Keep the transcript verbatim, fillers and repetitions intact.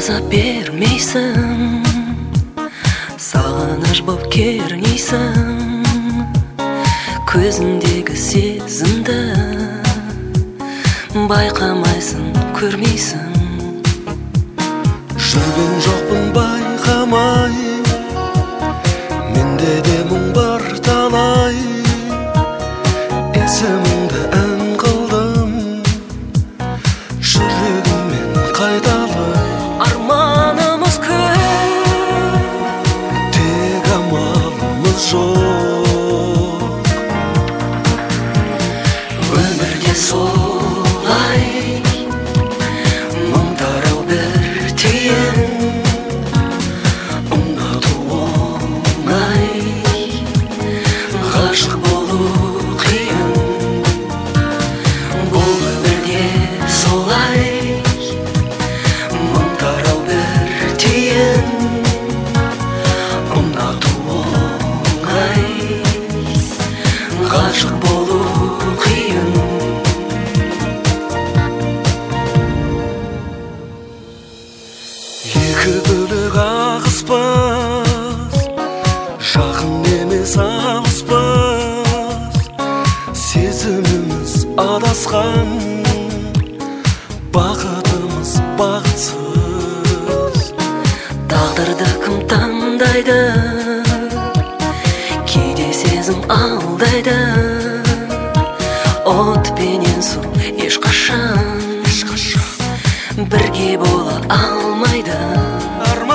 аңсап бермейсің, сағыныш боп кернейсің, көзіндегі сезімді байқамайсың, көрмейсің. Жүрген жоқпын байқамай, менде де мұң бар талай. Есіміңді ән қылдым, жүрегіммен қайталай. Арманымыз көп, тек амалымыз жоқ. өмірде солай, мың тарау бір түйін. Ұнату оңай, ғашық болу қиын. Бұл өмірде солай, мың тарау бір түйін. Ұнату оңай, ғашық болу қиын. Екі бөлек ағыспыз, жақын емес алыспыз. Сезіміміз адасқан, бақытымыз бақытсыз. Тағдырды кім таңдайды, кейде сезім алдайды. От пенен су ешқашан бірге бола алмайды.